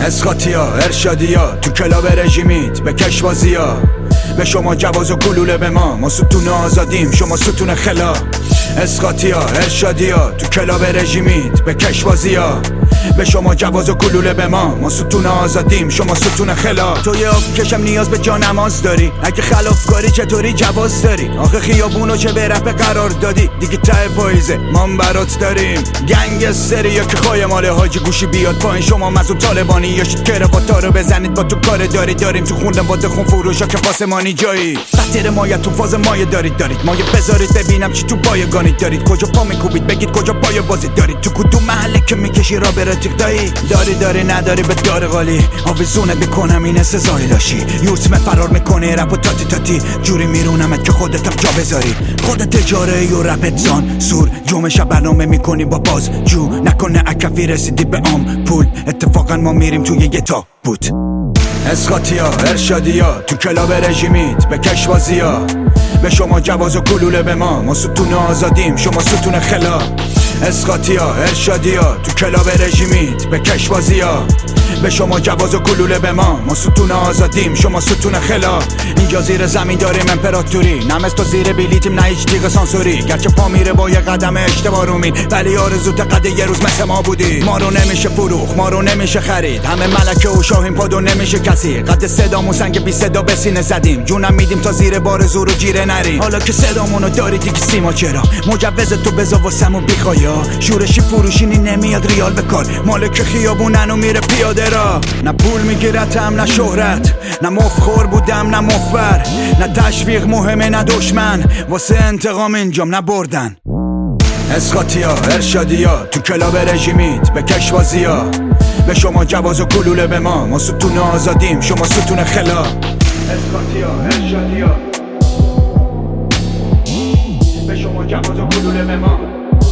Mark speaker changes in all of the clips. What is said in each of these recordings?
Speaker 1: اسقاطیا ارشادیا تو کلاب رژیمیت به کشوازیا، به شما جواز و گلوله به ما ستون آزادیم شما ستون خلا. اسقاطیا ارشادیا تو کلاب رژیمیت به کشوازیا، به شما جواز و گلوله به ما ستون آزادیم شما ستون خلا. تو یه آب کشم نیاز به جانماز داری، اگه خلافکاری چطوری جواز داری؟ آخه خیابونو چه به رپ قرار دادی؟ دیگه ته پاییزه ما برات داریم گنگستری یا که خواهی مال حاجی گوشی بیاد پایین. شما مزون طالبانی یا شید کرواتا رو بزنید با تو کار داریم تو خوندن با خون فروشا که قاسمانی جایی. خطر مایه تو فاز مایه دارید مایه بذارید ببینم چی تو بایگانی دارید. کجا پا میکوبید بگید کجا پای بازی دارید؟ تو کدوم محله که میکشی را به رتیق داری نداری به دار غالی آویزونه بکنم این سزایی داشی. یوسمه فرار میکنه رپ و تاتی جوری میرونمت که خودتم جا بذاری. خودت اجاره ای و رپت زان سور جمعه شب برنامه میکنی با باز جو نکنه اکفی رسیدی به پول. اتفاقا ما میریم توی یه تابوت. اسقاطیا ارشادیا تو کلاب رژیمیت به کشوازیا، به شما جواز و گلوله به ما ستون آزادیم شما ستون خلا. اسقاطیا ارشادیا تو کلاب رژیمیت به کشوازیا، به شما جواز و گلوله به ما ستون آزادیم شما ستون خلا. اینجا زیر زمین داریم امپراتوری، نه مثل تو زیر بلیتیم نه هیچ تیغ سانسوری. گرچه پا میره با یه قدم اشتباه رو مین، ولی آرزوت قد یه روز مثل ما بودی. ما رو نمیشه فروخ ما رو نمیشه خرید، همه ملکه و شاهین پادو نمیشه کسی. قد صدامون سنگ بی صدا به سینه زدیم، جونم میدیم تا زیر بار زور و جیره نریم. حالا که صدامونو داری دیگه سیما چرا؟ مجوز تو بزا واسمون بیخوایا، شورشی فروشینی نمیاد ریال بکار. مالک خیابونن و میره پیاده را. نه پول میگیرتم نه شهرت، نه مفخور بودم نه مفبر، نه تشویق مهمه نه دشمن، واسه انتقام اینجام نه بردن. اسقاطیا ارشادیا تو کلاب رژیمیت به کشوازیا، به شما جواز و گلوله به ما ستون آزادیم شما ستون خلا. اسقاطیا ارشادیا به شما جواز و گلوله به ما.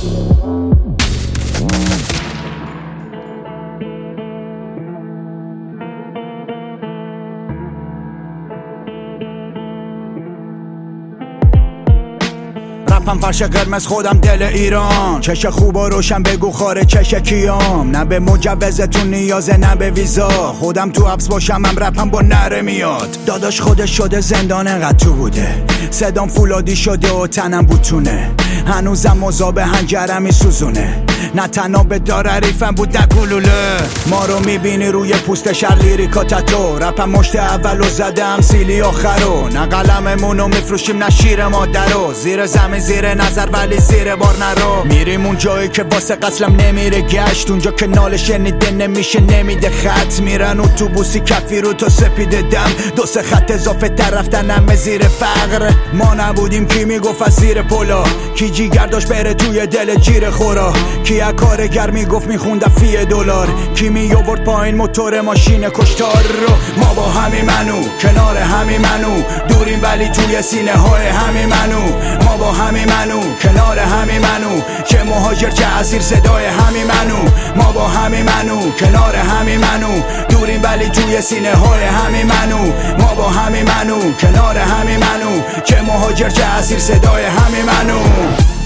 Speaker 1: رپم فرش قرمز خودم دل ایران، چش خوب و روشن بگو خاره چش کیام. نه به مجوزتون نیازه نه به ویزا، خودم تو حبس باشم هم رپم با نره میاد. داداش خودش شده زندان انقدر تو بوده، صدام فولادی شده و تنم بوتونه، هنوزم مذاب هنجرم میسوزونه. نه تنها به دار ریفم بود در گلوله. ما رو میبینی روی پوست شر لیریکا تتو، رپم مشت اولو زدم سیلی آخرو. نه قلممونو میفروشیم نه شیر مادرو، زیر زمین زیر نظر ولی زیر بار نرو. میریم اون جایی که واسه قتلم نمیره گشت، اونجا که ناله شنیده نمیشه نمیده خط. میرن اتوبوسی کفی رو تا سپیده دم، دو سه خط اضافه تر رفتن همه زیر فقر. ما نبودیم کی میگفت از زیر پلا، کی جیگر داشت بره توی دل جیر خورا، کی کارگر میگفت میخوندم فی دلار، کی میآورد پایین موتور ماشین کشتار رو. ما با همین منو کنار همین منو دوریم ولی توی سینه های همین منو. ما با همین منو کنار همین منو، چه مهاجر چه اسیر صدای همین منو. ما با همین منو کنار همین منو دوریم ولی توی سینه های همین منو. ما با همین منو کنار همین منو، چه مهاجر چه اسیر صدای همین منو.